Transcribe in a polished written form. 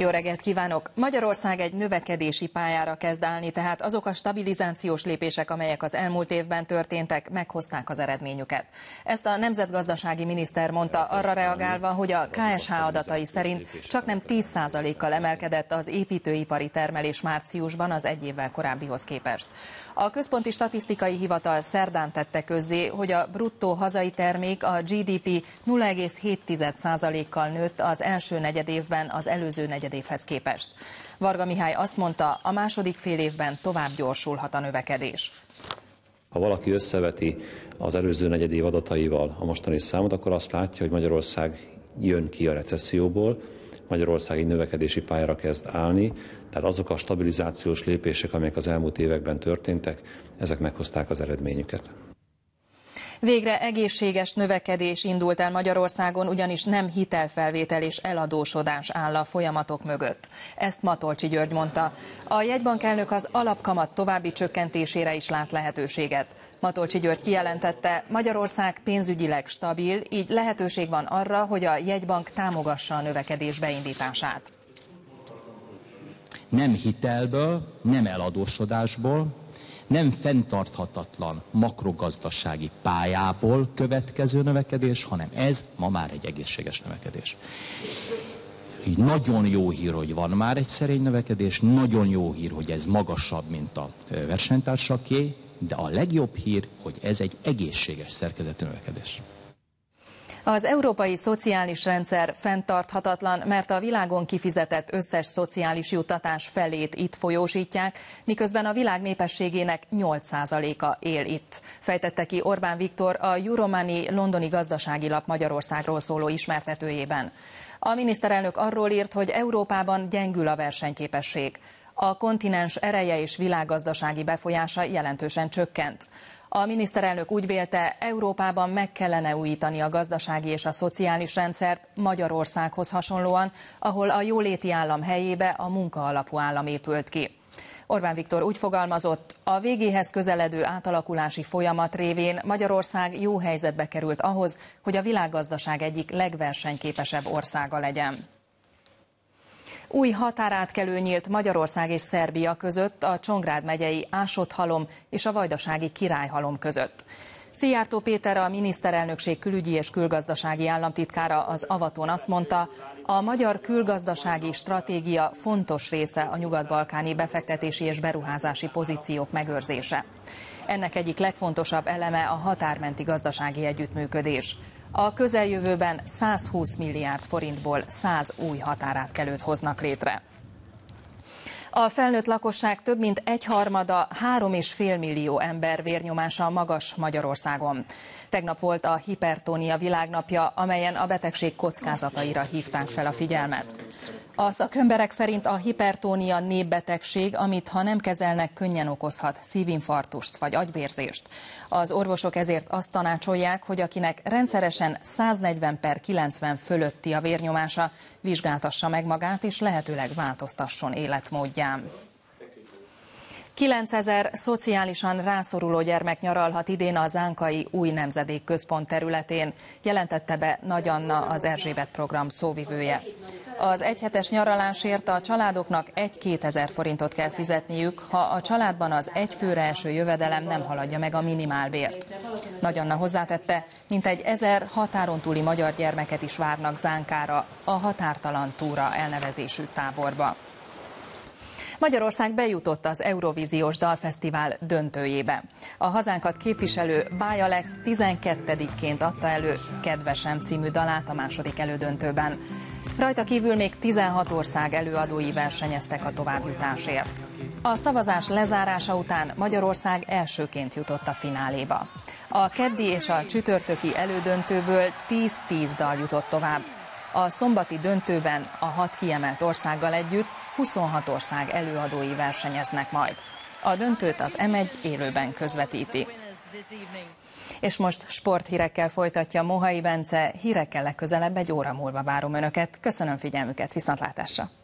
Jó reggelt kívánok! Magyarország egy növekedési pályára kezd állni, tehát azok a stabilizációs lépések, amelyek az elmúlt évben történtek, meghozták az eredményüket. Ezt a nemzetgazdasági miniszter mondta arra reagálva, hogy a KSH adatai szerint csaknem 10%-kal emelkedett az építőipari termelés márciusban az egy évvel korábbihoz képest. A Központi Statisztikai Hivatal szerdán tette közzé, hogy a bruttó hazai termék, a GDP 0,7%-kal nőtt az első negyedévben az előző negyedévhez képest. Varga Mihály azt mondta, a második félévben tovább gyorsulhat a növekedés. Ha valaki összeveti az előző negyedév adataival a mostani számot, akkor azt látja, hogy Magyarország jön ki a recesszióból, Magyarország egy növekedési pályára kezd állni, tehát azok a stabilizációs lépések, amelyek az elmúlt években történtek, ezek meghozták az eredményüket. Végre egészséges növekedés indult el Magyarországon, ugyanis nem hitelfelvétel és eladósodás áll a folyamatok mögött. Ezt Matolcsy György mondta. A jegybank elnök az alapkamat további csökkentésére is lát lehetőséget. Matolcsy György kijelentette, Magyarország pénzügyileg stabil, így lehetőség van arra, hogy a jegybank támogassa a növekedés beindítását. Nem hitelből, nem eladósodásból, nem fenntarthatatlan makrogazdasági pályából következő növekedés, hanem ez ma már egy egészséges növekedés. Nagyon jó hír, hogy van már egy szerény növekedés, nagyon jó hír, hogy ez magasabb, mint a versenytársaké, de a legjobb hír, hogy ez egy egészséges szerkezetű növekedés. Az európai szociális rendszer fenntarthatatlan, mert a világon kifizetett összes szociális juttatás felét itt folyósítják, miközben a világ népességének 8%-a él itt. Fejtette ki Orbán Viktor a Euromoney londoni gazdasági lap Magyarországról szóló ismertetőjében. A miniszterelnök arról írt, hogy Európában gyengül a versenyképesség. A kontinens ereje és világgazdasági befolyása jelentősen csökkent. A miniszterelnök úgy vélte, Európában meg kellene újítani a gazdasági és a szociális rendszert Magyarországhoz hasonlóan, ahol a jóléti állam helyébe a munkaalapú állam épült ki. Orbán Viktor úgy fogalmazott, a végéhez közeledő átalakulási folyamat révén Magyarország jó helyzetbe került ahhoz, hogy a világgazdaság egyik legversenyképesebb országa legyen. Új határátkelő nyílt Magyarország és Szerbia között, a Csongrád megyei Ásott-halom és a vajdasági Királyhalom között. Szijjártó Péter, a miniszterelnökség külügyi és külgazdasági államtitkára az Avatón azt mondta, a magyar külgazdasági stratégia fontos része a nyugat-balkáni befektetési és beruházási pozíciók megőrzése. Ennek egyik legfontosabb eleme a határmenti gazdasági együttműködés. A közeljövőben 120 milliárd forintból 100 új határátkelőt hoznak létre. A felnőtt lakosság több mint egyharmada, 3,5 millió ember vérnyomása magas Magyarországon. Tegnap volt a hipertónia világnapja, amelyen a betegség kockázataira hívták fel a figyelmet. A szakemberek szerint a hipertónia népbetegség, amit ha nem kezelnek, könnyen okozhat szívinfarktust vagy agyvérzést. Az orvosok ezért azt tanácsolják, hogy akinek rendszeresen 140/90 fölötti a vérnyomása, vizsgáltassa meg magát és lehetőleg változtasson életmódján. 9000 szociálisan rászoruló gyermek nyaralhat idén a Zánkai Új Nemzedék Központ területén, jelentette be Nagy Anna, az Erzsébet program szóvivője. Az egyhetes nyaralásért a családoknak 1-2 ezer forintot kell fizetniük, ha a családban az egyfőre eső jövedelem nem haladja meg a minimálbért. Nagy Anna hozzátette, mintegy 1000 határon túli magyar gyermeket is várnak Zánkára, a Határtalan túra elnevezésű táborba. Magyarország bejutott az Eurovíziós Dalfesztivál döntőjébe. A hazánkat képviselő Báj Alex 12-ként adta elő Kedvesem című dalát a második elődöntőben. Rajta kívül még 16 ország előadói versenyeztek a továbbjutásért. A szavazás lezárása után Magyarország elsőként jutott a fináléba. A keddi és a csütörtöki elődöntőből 10-10 dal jutott tovább. A szombati döntőben a 6 kiemelt országgal együtt 26 ország előadói versenyeznek majd. A döntőt az M1 élőben közvetíti. És most sporthírekkel folytatja Mohai Bence, hírekkel legközelebb egy óra múlva várom Önöket. Köszönöm figyelmüket, viszontlátásra!